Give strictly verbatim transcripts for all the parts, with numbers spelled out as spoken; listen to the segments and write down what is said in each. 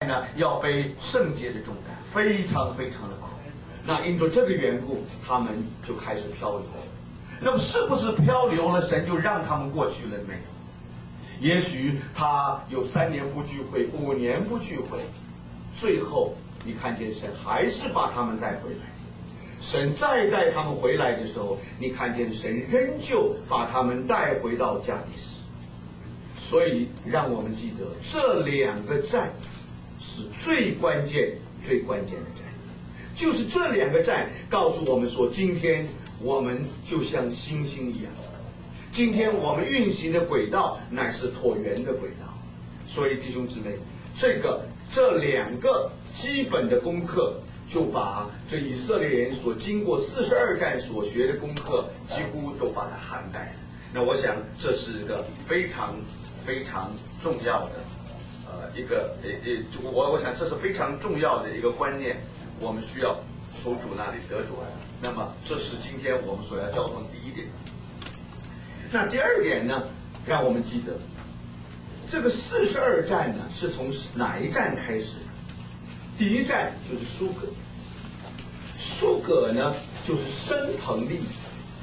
呢要背圣洁的重担，非常非常的苦。那因着这个缘故，他们就开始漂流。那么是不是漂流了，神就让他们过去了？没有。也许他有三年不聚会，五年不聚会，最后你看见神还是把他们带回来。神再带他们回来的时候，你看见神仍旧把他们带回到加迪斯。所以让我们记得这两个站是最关键最关键的站，就是这两个站告诉我们说，今天我们就像星星一样，今天我们运行的轨道乃是椭圆的轨道。所以弟兄姊妹，这个这两个基本的功课，就把这以色列人所经过四十二战所学的功课几乎都把它涵盖了。那我想这是一个非常非常重要的呃一个呃呃我我想这是非常重要的一个观念，我们需要从主那里得着。那么这是今天我们所要交通第一点。那第二点呢，让我们记得这个四十二战呢是从哪一战开始的？第一站就是苏格，苏格呢就是升棚历史。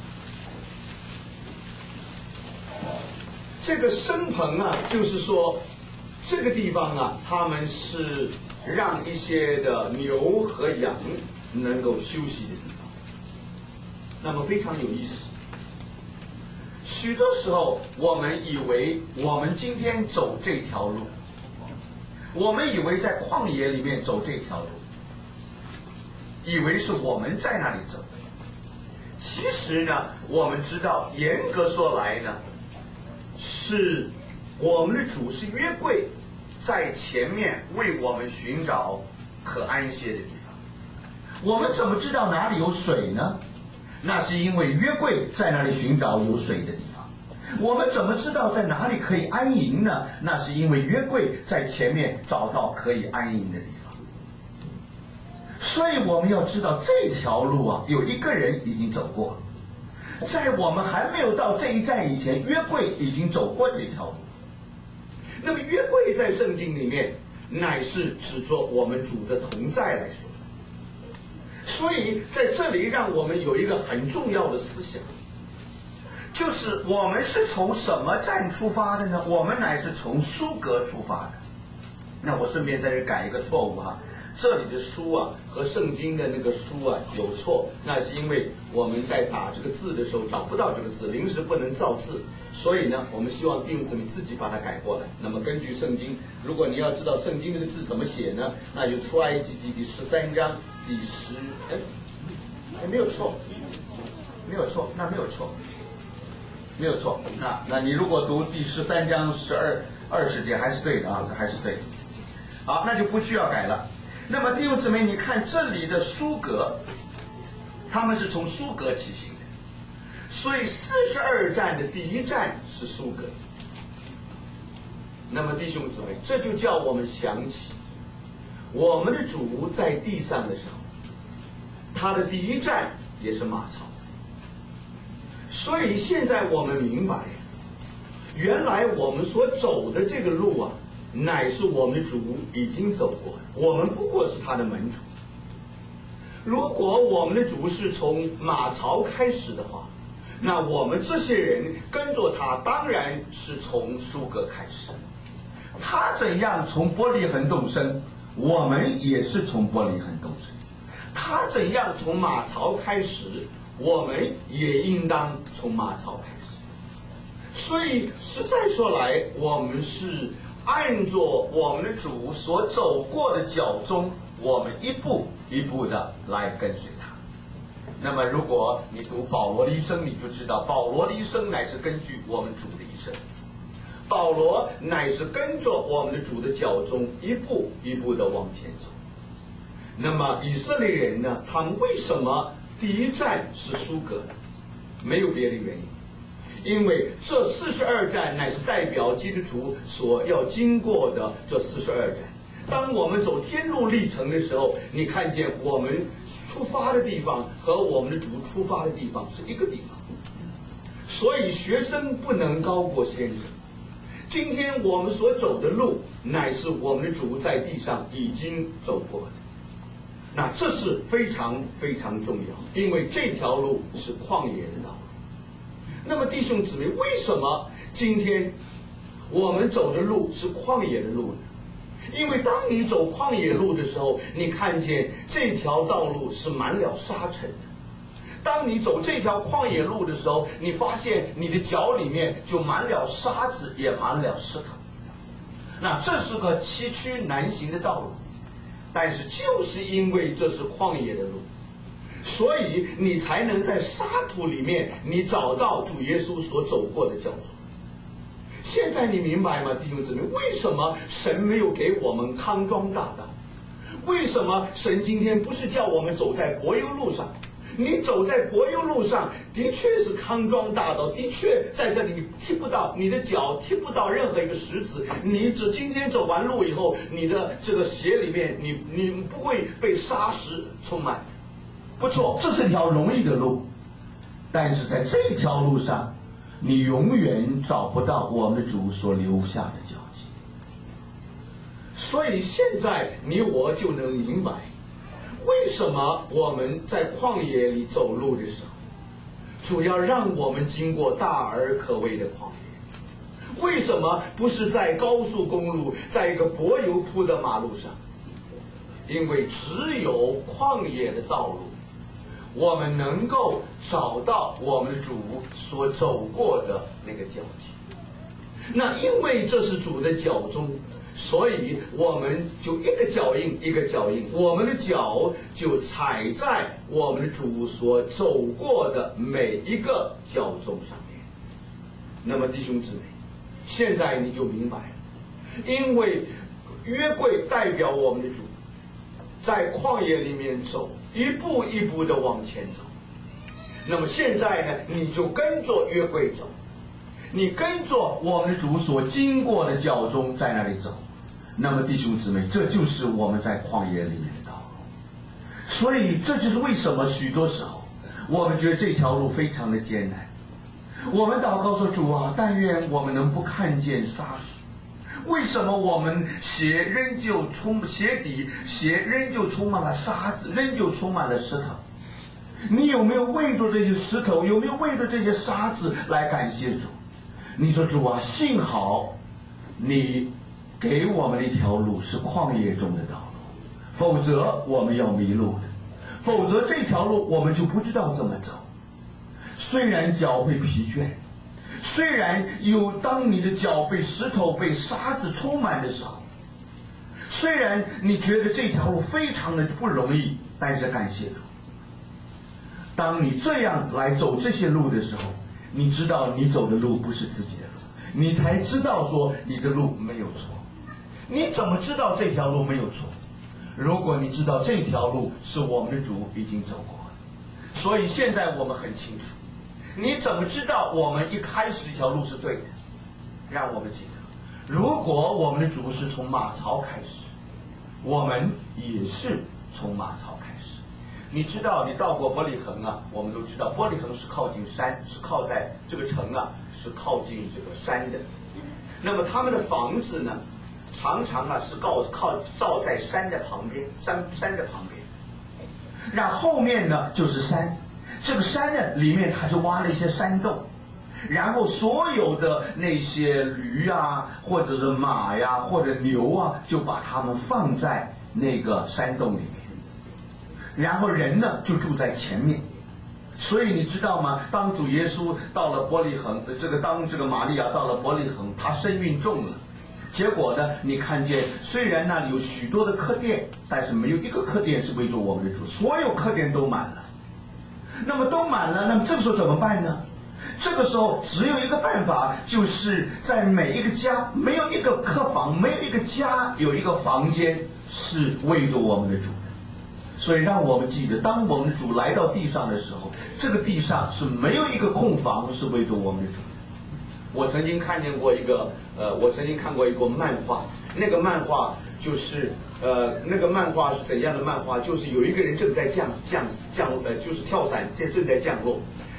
这个升棚啊，就是说这个地方啊，他们是让一些的牛和羊能够休息的地方。那么非常有意思。许多时候我们以为我们今天走这条路，我们以为在旷野里面走这条路，以为是我们在那里走。其实呢，我们知道严格说来呢，是我们的主是约柜在前面为我们寻找可安歇的地方。我们怎么知道哪里有水呢？那是因为约柜在那里寻找有水的地方。我们怎么知道在哪里可以安营呢？那是因为约柜在前面找到可以安营的地方。所以我们要知道这条路啊，有一个人已经走过，在我们还没有到这一站以前，约柜已经走过这条路。那么约柜在圣经里面乃是指着我们主的同在来说。所以在这里让我们有一个很重要的思想，就是我们是从什么站出发的呢？我们乃是从苏格出发的。那我顺便在这改一个错误哈，这里的书啊和圣经的那个书啊有错，那是因为我们在打这个字的时候找不到这个字，临时不能造字，所以呢我们希望弟兄姊妹自己把它改过来。那么根据圣经，如果你要知道圣经这个字怎么写呢，那就出埃及记第十三章第十哎哎没有错，没有错，那没有错，没有错。那那你如果读第十三章十二二十节还是对的啊，这还是对的。好，那就不需要改了。那么弟兄姊妹，你看这里的苏格，他们是从苏格起行的，所以四十二站的第一站是苏格。那么弟兄姊妹，这就叫我们想起我们的主在地上的时候，他的第一站也是马槽。所以现在我们明白，原来我们所走的这个路啊，乃是我们的主已经走过，我们不过是他的门徒。如果我们的主是从马槽开始的话，那我们这些人跟着他当然是从苏格开始。他怎样从伯利恒动身，我们也是从伯利恒动身。他怎样从马槽开始，我们也应当从马槽开始。所以实在说来，我们是按着我们的主所走过的脚踪，我们一步一步的来跟随他。那么如果你读保罗的一生，你就知道保罗的一生乃是根据我们主的一生，保罗乃是跟着我们的主的脚踪一步一步的往前走。那么以色列人呢，他们为什么第一站是苏格呢？没有别的原因，因为这四十二站乃是代表基督徒所要经过的这四十二站。当我们走天路历程的时候，你看见我们出发的地方和我们的主出发的地方是一个地方，所以学生不能高过先生。 今天我们所走的路，乃是我们的主在地上已经走过的。那这是非常非常重要，因为这条路是旷野的道路。那么弟兄姊妹，为什么今天我们走的路是旷野的路呢？因为当你走旷野路的时候，你看见这条道路是满了沙尘的。当你走这条旷野路的时候，你发现你的脚里面就满了沙子，也满了石头。那这是个崎岖难行的道路，但是就是因为这是旷野的路，所以你才能在沙土里面你找到主耶稣所走过的脚踪。现在你明白吗，弟兄姊妹？为什么神没有给我们康庄大道？为什么神今天不是叫我们走在柏油路上？你走在柏油路上，的确是康庄大道，的确在这里踢不到，你的脚踢不到任何一个石子。你只今天走完路以后，你的这个鞋里面，你你不会被沙石充满。不错，这是条容易的路，但是在这条路上，你永远找不到我们的主所留下的脚迹。所以现在你我就能明白，为什么我们在旷野里走路的时候，主要让我们经过大而可畏的旷野？为什么不是在高速公路，在一个柏油铺的马路上？因为只有旷野的道路，我们能够找到我们主所走过的那个脚迹。那因为这是主的脚踪，所以我们就一个脚印一个脚印，我们的脚就踩在我们的主所走过的每一个脚踪上面。那么弟兄姊妹，现在你就明白了，因为约柜代表我们的主在旷野里面走，一步一步的往前走。那么现在呢，你就跟着约柜走，你跟着我们的主所经过的脚踪在那里走。那么弟兄姊妹，这就是我们在旷野里面的道路。所以这就是为什么许多时候我们觉得这条路非常的艰难。我们祷告说，主啊，但愿我们能不看见沙石。为什么我们鞋仍旧充鞋底鞋仍旧充满了沙子，仍旧充满了石头？你有没有为着这些石头，有没有为着这些沙子来感谢主？你说，主啊，幸好你给我们的一条路是旷野中的道路，否则我们要迷路的，否则这条路我们就不知道怎么走。虽然脚会疲倦，虽然有当你的脚被石头被沙子充满的时候，虽然你觉得这条路非常的不容易，但是感谢主，当你这样来走这些路的时候，你知道你走的路不是自己的路，你才知道说你的路没有错。你怎么知道这条路没有错？如果你知道这条路是我们的主已经走过了。所以现在我们很清楚，你怎么知道我们一开始这条路是对的？让我们记得，如果我们的主是从马槽开始，我们也是从马槽开始。你知道，你到过伯利恒啊，我们都知道伯利恒是靠近山，是靠在这个城啊，是靠近这个山的。那么他们的房子呢，常常啊是靠靠照在山的旁边，山山的旁边。然后后面呢就是山，这个山呢里面他就挖了一些山洞，然后所有的那些驴啊，或者是马呀，或者牛啊，就把它们放在那个山洞里面。然后人呢就住在前面。所以你知道吗？当主耶稣到了伯利恒，这个当这个玛利亚到了伯利恒，她身孕重了。结果呢，你看见虽然那里有许多的客店，但是没有一个客店是为着我们的主，所有客店都满了。那么都满了，那么这个时候怎么办呢？这个时候只有一个办法，就是在每一个家，没有一个客房，没有一个家有一个房间是为着我们的主的。所以让我们记得，当我们的主来到地上的时候，这个地上是没有一个空房是为着我们的主的。我曾经看见过一个，呃，我曾经看过一个漫画，那个漫画就是，呃，那个漫画是怎样的漫画？就是有一个人正在降降降，呃，就是跳伞，正正在降落，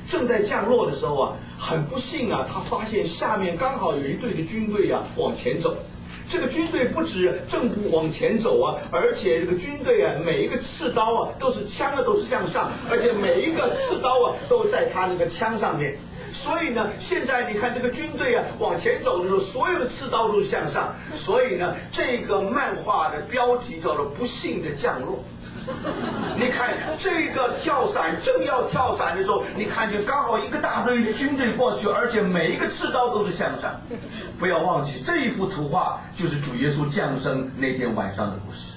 正在降落的时候啊，很不幸啊，他发现下面刚好有一队的军队啊往前走。这个军队不止正步往前走啊，而且这个军队啊，每一个刺刀啊都是枪啊都是向上，而且每一个刺刀啊都在他那个枪上面。所以呢，现在你看这个军队啊往前走的时候，所有的刺刀都是向上。所以呢，这个漫画的标题叫做“不幸的降落”。你看这个跳伞正要跳伞的时候，你看见刚好一个大队的军队过去，而且每一个刺刀都是向上。不要忘记，这一幅图画就是主耶稣降生那天晚上的故事。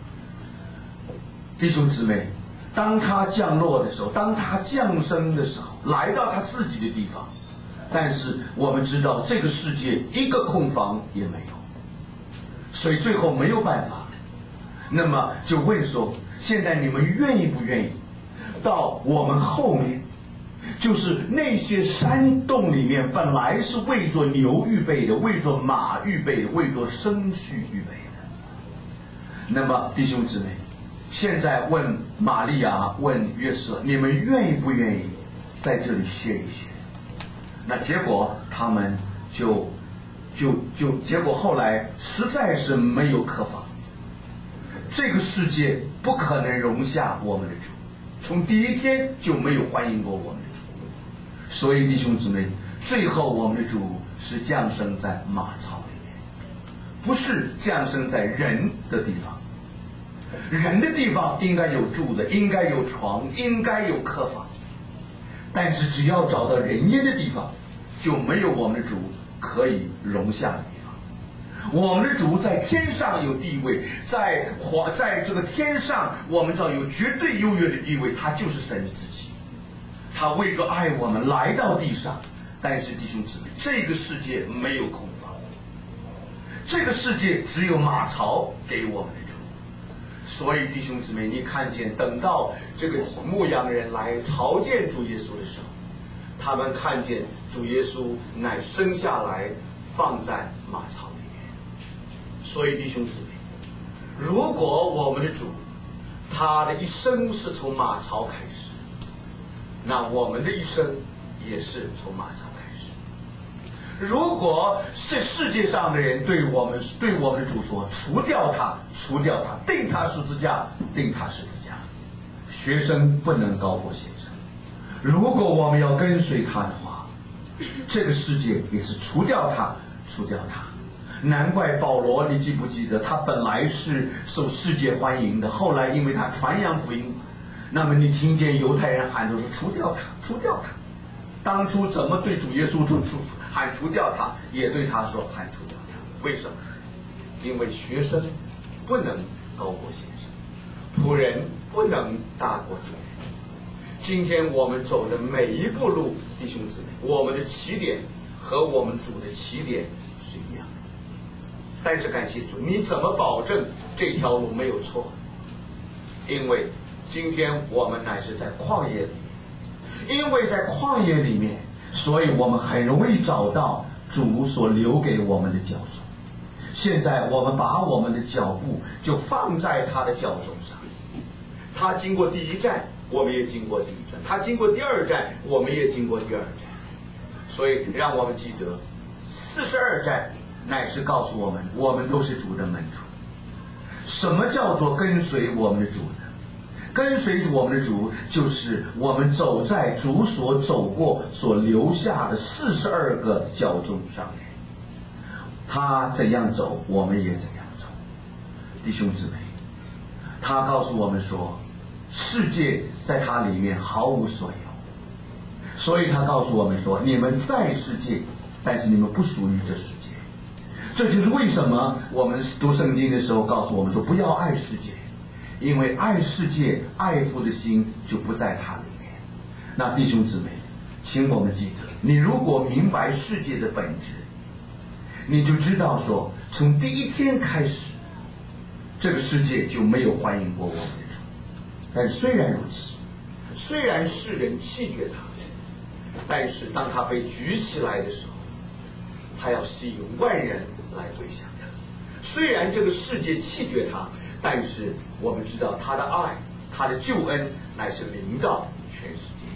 弟兄姊妹，当他降落的时候，当他降生的时候，来到他自己的地方，但是我们知道这个世界一个空房也没有，所以最后没有办法，那么就问说，现在你们愿意不愿意到我们后面，就是那些山洞里面本来是为着牛预备的，为着马预备的，为着牲畜预备的。那么弟兄姊妹，现在问玛利亚，问约瑟，你们愿意不愿意在这里歇一歇？那结果他们就就就结果后来实在是没有可法。这个世界不可能容下我们的主，从第一天就没有欢迎过我们的主。所以弟兄姊妹，最后我们的主是降生在马槽里面，不是降生在人的地方。人的地方应该有住的，应该有床，应该有客房，但是只要找到人烟的地方，就没有我们的主可以容下的地方。我们的主在天上有地位，在华在这个天上，我们知道有绝对优越的地位，他就是神自己。他为着爱我们来到地上，但是弟兄姊妹，这个世界没有空房，这个世界只有马槽给我们的主。所以弟兄姊妹，你看见等到这个牧羊人来朝见主耶稣的时候，他们看见主耶稣乃生下来放在马槽里面。所以弟兄姊妹，如果我们的主他的一生是从马槽开始，那我们的一生也是从马槽开始。如果这世界上的人对我们对我们的主说，除掉他，除掉他，定他十字架，定他十字架，学生不能高过先生。如果我们要跟随他的话，这个世界也是除掉他，除掉他。难怪保罗，你记不记得，他本来是受世界欢迎的，后来因为他传扬福音，那么你听见犹太人喊着说除掉他，除掉他。当初怎么对主耶稣说除喊除掉他，也对他说喊除掉他。为什么？因为学生不能高过先生，仆人不能大过主人。今天我们走的每一步路，弟兄姊妹，我们的起点和我们主的起点是一样的。但是感谢主，你怎么保证这条路没有错？因为今天我们乃是在旷野里面，因为在旷野里面，所以我们很容易找到主所留给我们的脚踪。现在我们把我们的脚步就放在他的脚踪上，他经过第一站，我们也经过第一站，他经过第二站，我们也经过第二站。所以让我们记得，四十二站乃是告诉我们，我们都是主的门徒。什么叫做跟随我们的主呢？跟随我们的主，就是我们走在主所走过、所留下的四十二个脚踪上面。他怎样走，我们也怎样走。弟兄姊妹，他告诉我们说，世界在他里面毫无所有，所以他告诉我们说，你们在世界，但是你们不属于这世界。这就是为什么我们读圣经的时候告诉我们说，不要爱世界，因为爱世界爱父的心就不在它里面。那弟兄姊妹，请我们记得，你如果明白世界的本质，你就知道说，从第一天开始，这个世界就没有欢迎过我们的主。但虽然如此，虽然世人弃绝他，但是当他被举起来的时候，他要吸引万人来归向他。虽然这个世界弃绝他，但是我们知道他的爱，他的救恩乃是临到全世界。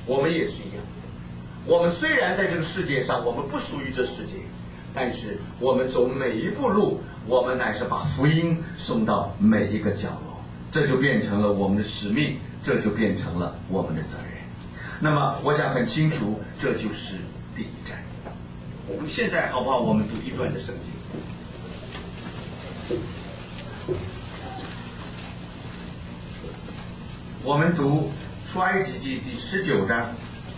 我们也是一样。我们虽然在这个世界上，我们不属于这世界，但是我们走每一步路，我们乃是把福音送到每一个角落，这就变成了我们的使命，这就变成了我们的责任。那么我想很清楚，这就是第一站。我们现在好不好？我们读一段的圣经。我们读出埃及记第十九章